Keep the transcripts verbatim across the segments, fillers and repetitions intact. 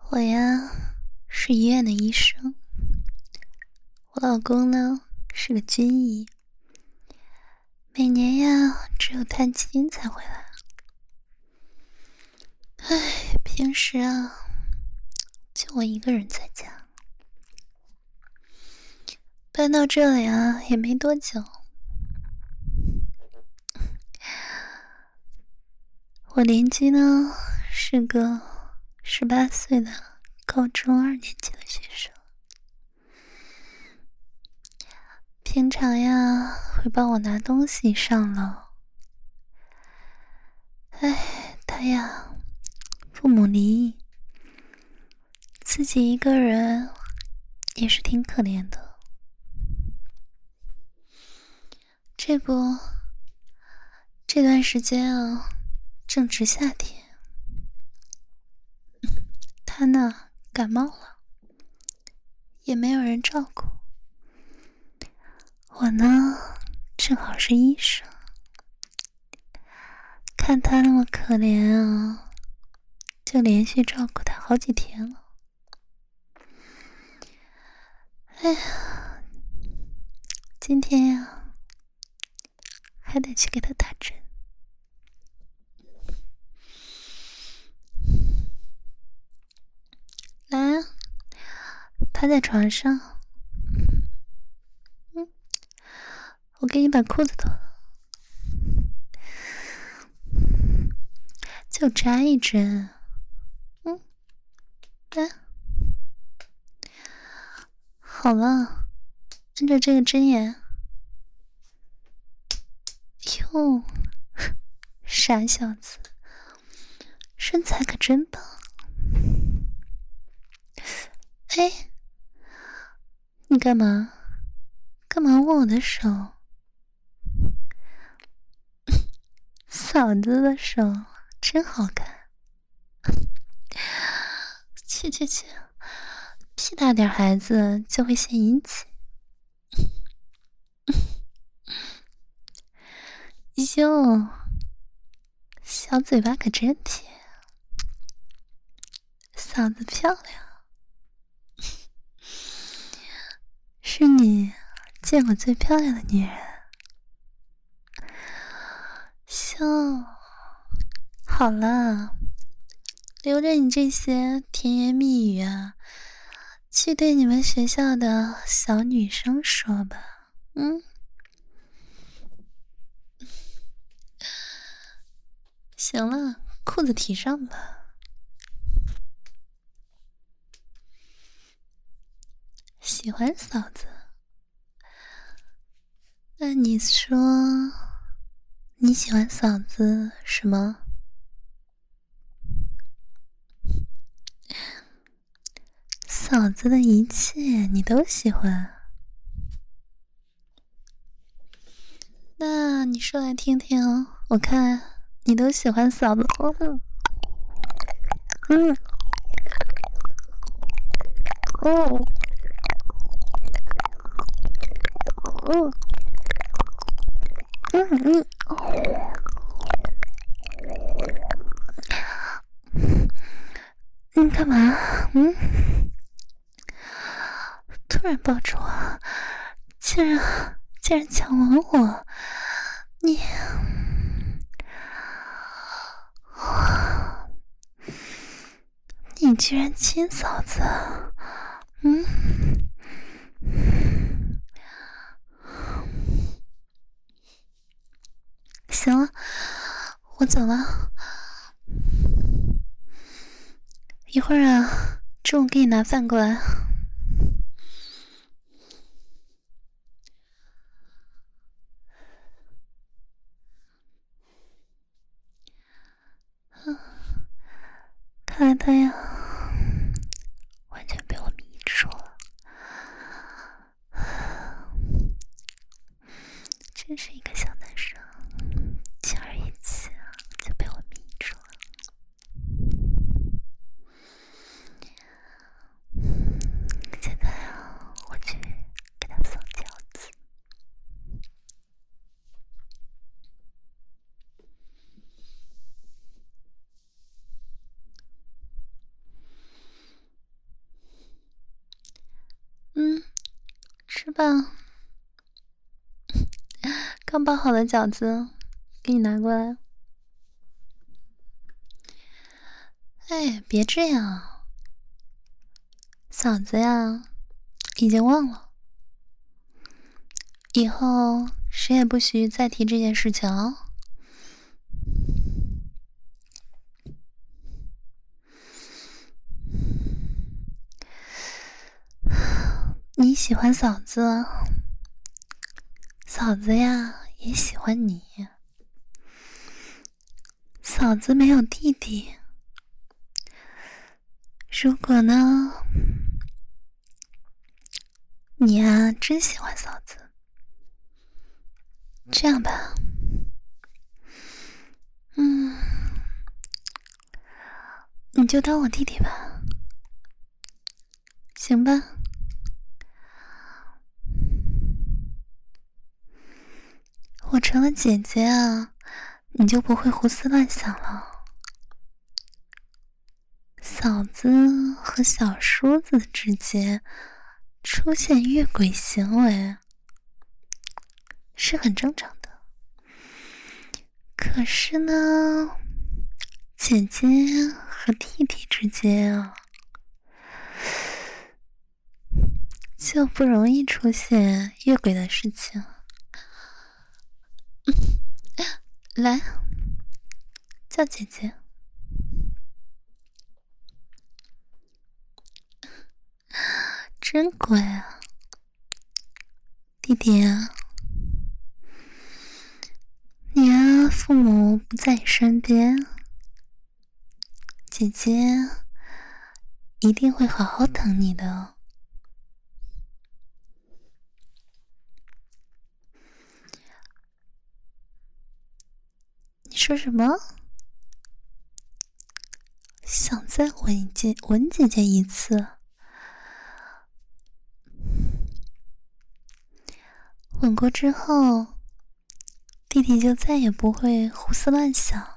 我呀，是医院的医生，我老公呢是个军医，每年呀只有探亲才回来。唉，平时啊就我一个人在家。搬到这里啊也没多久，我邻居呢是个十八岁的高中二年级的学生，平常呀会帮我拿东西上楼。唉，他呀父母离异，自己一个人也是挺可怜的。这不，这段时间啊正值夏天，他呢感冒了，也没有人照顾。我呢正好是医生，看他那么可怜啊，就连续照顾他好几天了。哎呀，今天呀还得去给他打针。来啊，趴在床上，嗯，我给你把裤子脱了，就扎一针。嗯，来，好了，按照这个针眼。哟，傻小子，身材可真棒。哎，你干嘛？干嘛握我的手？嫂子的手真好看。去去去，屁大点孩子就会献殷勤。哟，小嘴巴可真甜，嫂子漂亮，是你见过最漂亮的女人。哟，好了，留着你这些甜言蜜语啊，去对你们学校的小女生说吧。嗯，行了，裤子提上吧。喜欢嫂子？那你说你喜欢嫂子什么？嫂子的一切你都喜欢？那你说来听听哦，我看你都喜欢嫂子。嗯嗯哦哦嗯嗯，你干嘛？嗯，突然抱住我，竟然竟然强吻我，你你居然亲嫂子？嗯，行了，我走了。一会儿啊，中午给你拿饭过来。看来他呀，完全被我迷住了，真是一个小男生，轻而易举啊，就被我迷住了。现在啊，我去给他送饺子。 把刚包好的饺子给你拿过来。哎，别这样，嫂子呀，已经忘了，以后谁也不许再提这件事情哦。你喜欢嫂子，嫂子呀也喜欢你。嫂子没有弟弟，如果呢，你呀真喜欢嫂子，这样吧，嗯，你就当我弟弟吧，行吧？我成了姐姐啊，你就不会胡思乱想了。嫂子和小叔子之间出现越轨行为是很正常的，可是呢，姐姐和弟弟之间啊，就不容易出现越轨的事情。来，叫姐姐。真乖啊，弟弟啊，你啊，父母不在你身边，姐姐一定会好好疼你的。你说什么？想再吻一姐吻姐姐一次？吻过之后，弟弟就再也不会胡思乱想，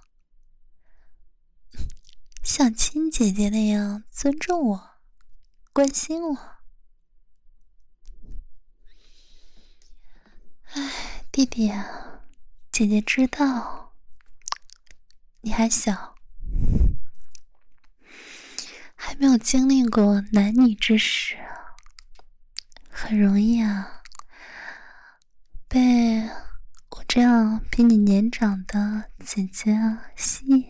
像亲姐姐那样尊重我，关心我。哎，弟弟啊，姐姐知道你还小，还没有经历过男女之事，很容易啊被我这样比你年长的姐姐吸引。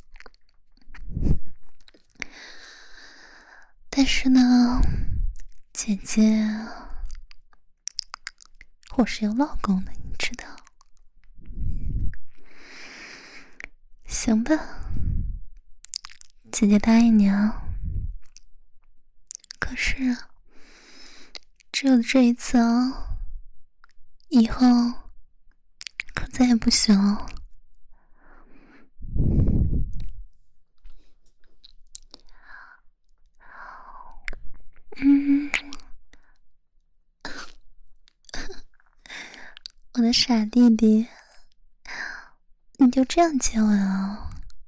但是呢，姐姐，我是有老公的，你知道。行吧，姐姐答应你啊。可是只有这一次啊，以后可再也不行了。嗯，我的傻弟弟，你就这样接吻啊？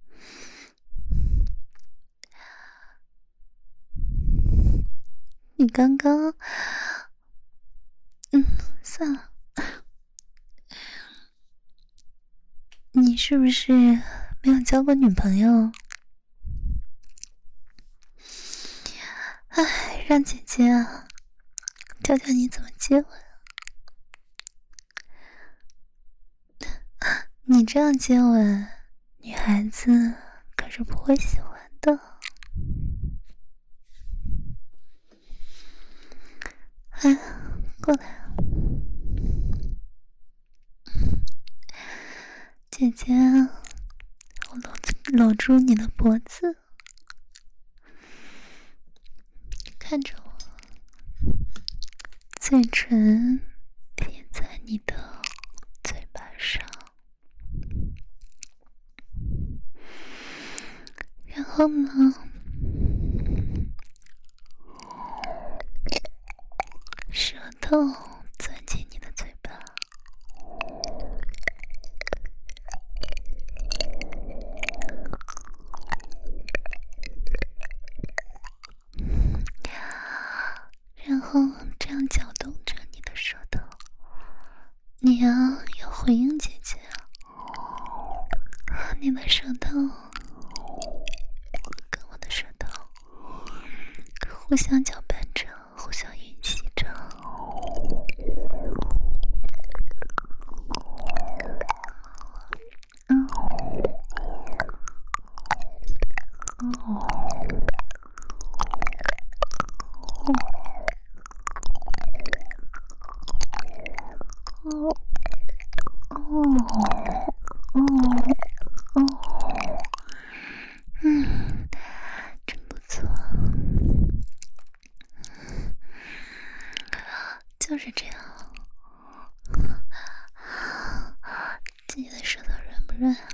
你刚刚，嗯，算了，你是不是没有交过女朋友？哎，让姐姐啊，教教你怎么接吻。你这样接吻，女孩子可是不会喜欢的。哎，过来，姐姐，我搂搂住你的脖子，看着我，嘴唇贴在你的嘴巴上，然后呢，舌头钻进你的嘴巴，然后这样搅动着你的呀要回应姐姐，你的舌头跟我的舌头互相搅拌着，互相吮吸着。嗯，哦，哦，哦，哦，哦，嗯，真不错，就是这样。姐姐的舌头软不软？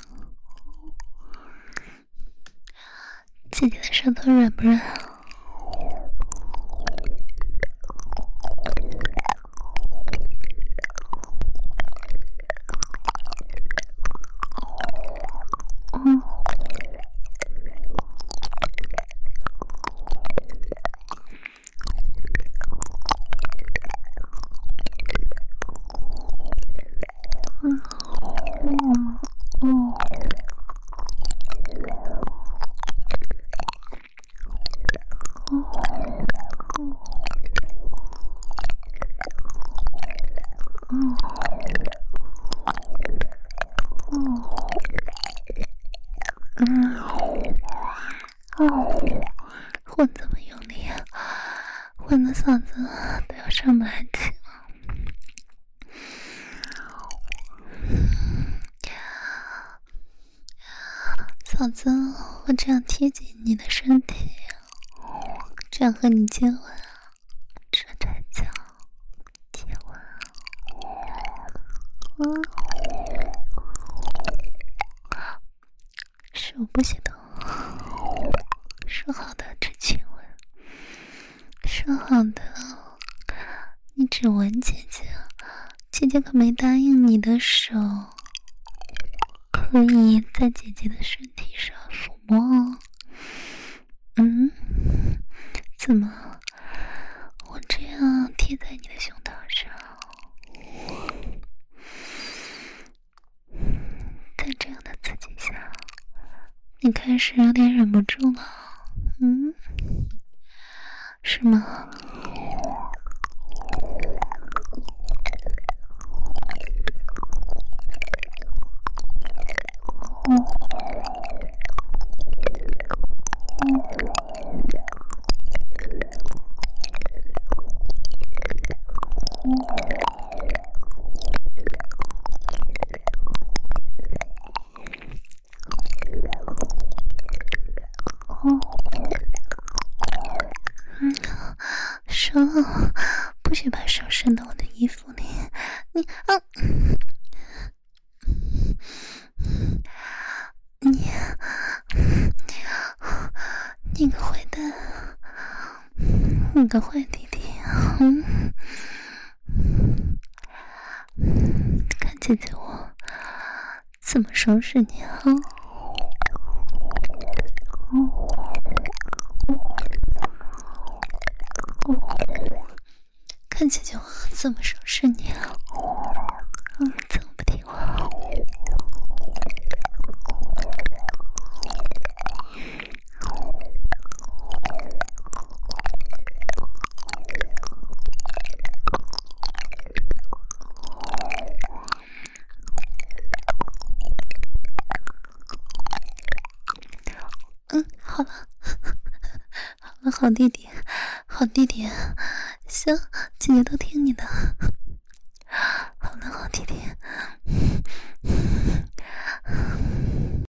姐姐的舌头软不软？嗯。我怎么用力啊？我的嗓子都要上不来气了。嫂子，我这样贴紧你的身体，这样和你接吻，这才叫接吻。嗯，是我不许动，说好的只亲吻，说好的你只吻姐姐，姐姐可没答应你的手可以在姐姐的身体上抚摸。嗯，怎么我这样贴在你的胸膛上，在这样的刺激下，你开始有点忍不住了？嗯，是吗？嗯，手不许把手伸到我的衣服里，你啊，你你个坏蛋，你个坏弟弟，嗯，看姐姐我怎么收拾你啊！看姐姐我怎么收拾你啊！嗯，怎么不听话？嗯，好了，好了，好弟弟，好弟弟，行，姐姐都听你的。好了，好弟弟，